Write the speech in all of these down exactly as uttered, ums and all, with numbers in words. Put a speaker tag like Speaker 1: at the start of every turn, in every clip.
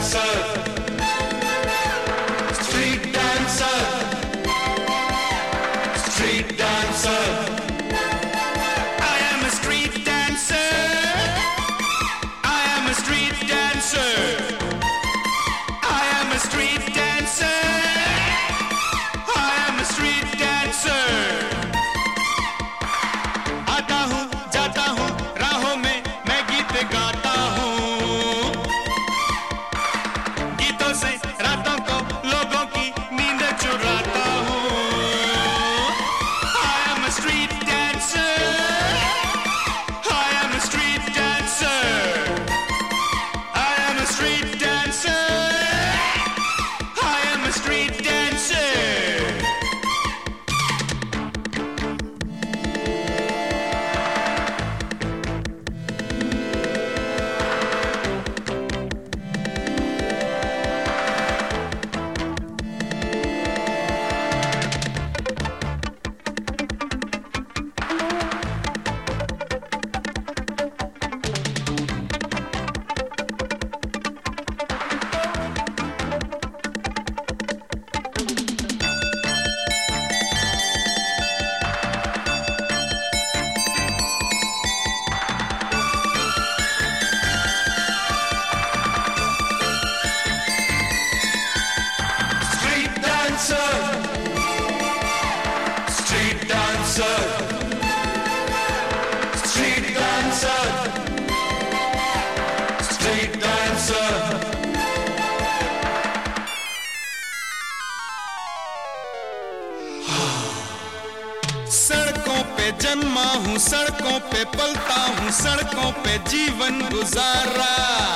Speaker 1: जन्मा हूँ सड़कों पे पलता हूँ सड़कों पे जीवन गुजारा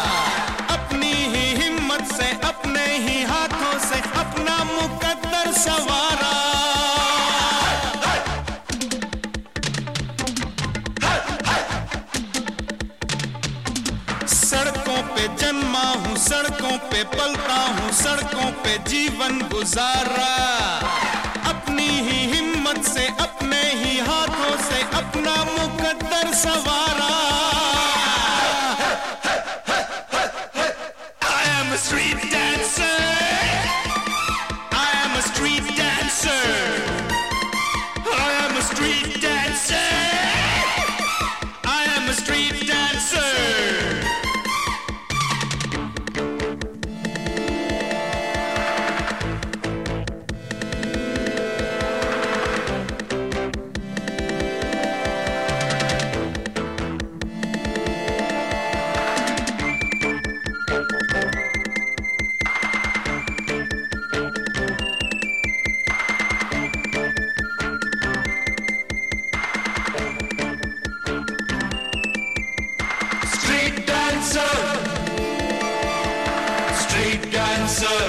Speaker 1: अपनी ही हिम्मत से अपने ही हाथों से अपना मुकद्दर सवारा सड़कों पे जन्मा हूँ सड़कों पे पलता हूँ सड़कों पे जीवन गुजारा अपनी ही हिम्मत से अपने ही हाथों से अपना मुकद्दर सवारा I am a street dancer I am a street dancer I am a street dancer I am a street dancer Street dancer,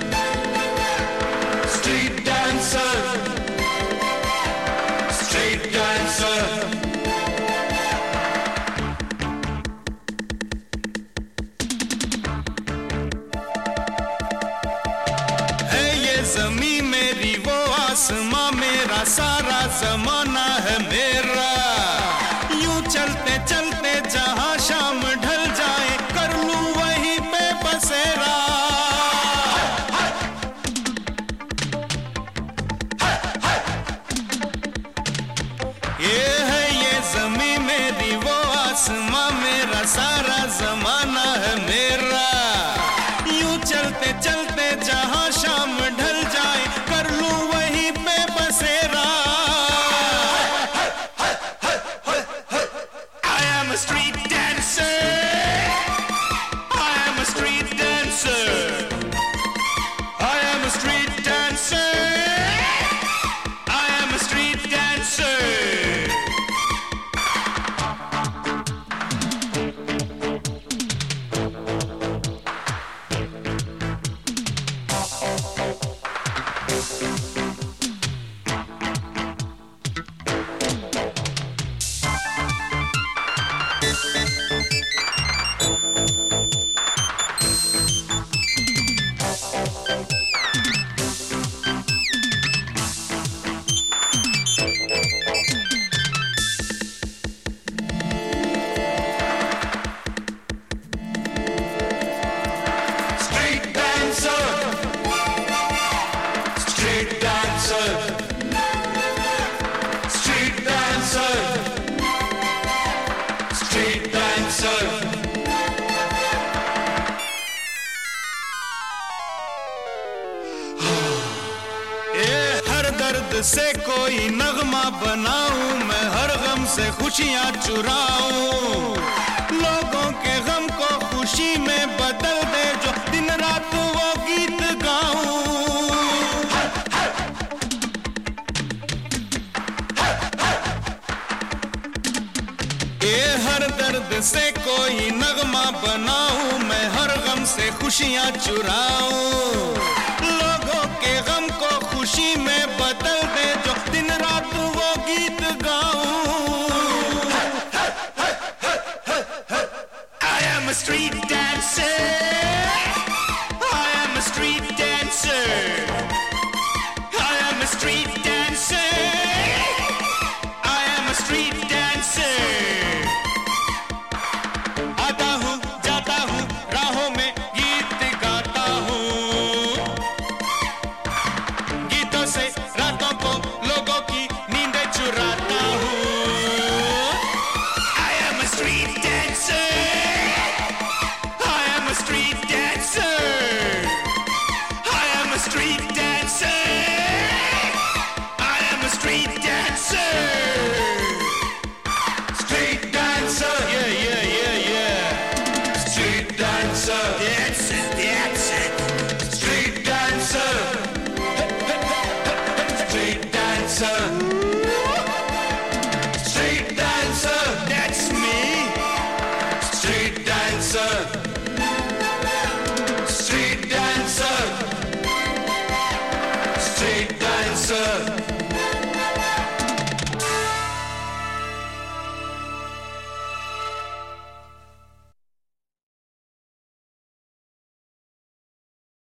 Speaker 1: street dancer, street dancer. है ये ज़मीं मेरी वो आसमां मेरा सारा ज़माना है मेरा यूं चलते चलते जहां शाम ढल जाए कर लूं वहीं पे बसेरा ये है ये ज़मीं मेरी वो आसमां मेरा सारा ज़माना है मेरा यूं चलते चलते जहां शाम ढल जाए कर लूं वहीं पे बसेरा I am a street dancer I am a street dancer I am a street dancer I am a street dancer दर्द से कोई नगमा बनाऊं, मैं हर गम से खुशियां चुराऊं। लोगों के गम को खुशी में बदल दे जो दिन रात वो गीत गाऊं। ये हर दर्द से कोई नगमा बनाऊं, मैं हर गम से खुशियां चुराऊं। लोगों के गम को खुशी में बदल दे जो दिन रात वो गीत गाऊं। I am a street dancer.